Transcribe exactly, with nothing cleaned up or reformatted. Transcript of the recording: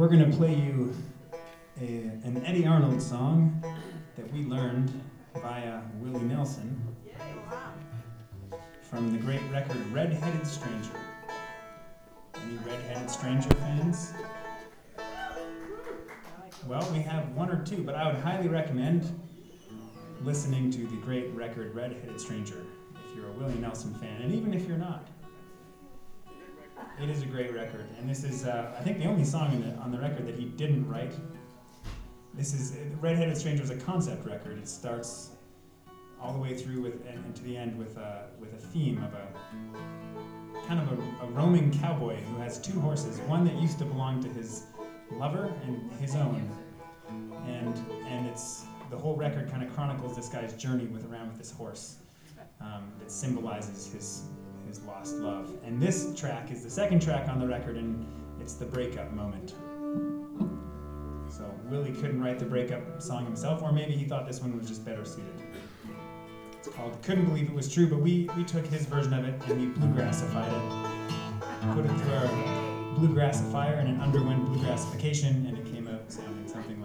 we're going to play you a, an Eddie Arnold song that we learned via Willie Nelson from the great record Red-Headed Stranger. Any Red-Headed Stranger fans? Well, we have one or two, but I would highly recommend listening to the great record Red-Headed Stranger if you're a Willie Nelson fan, and even if you're not. It is a great record, and this is, uh, I think, the only song in the, on the record that he didn't write. This is, Red-Headed Stranger is a concept record. It starts all the way through with, and, and to the end with a, with a theme of a kind of a, a roaming cowboy who has two horses, one that used to belong to his lover and his own. And and it's the whole record kind of chronicles this guy's journey with around with this horse um, that symbolizes his his lost love. And this track is the second track on the record, and it's the breakup moment. So Willie couldn't write the breakup song himself, or maybe he thought this one was just better suited. It's called Couldn't Believe It Was True, but we, we took his version of it and we bluegrassified it. Put it through our bluegrassifier, and it underwent bluegrassification, and it came out sounding something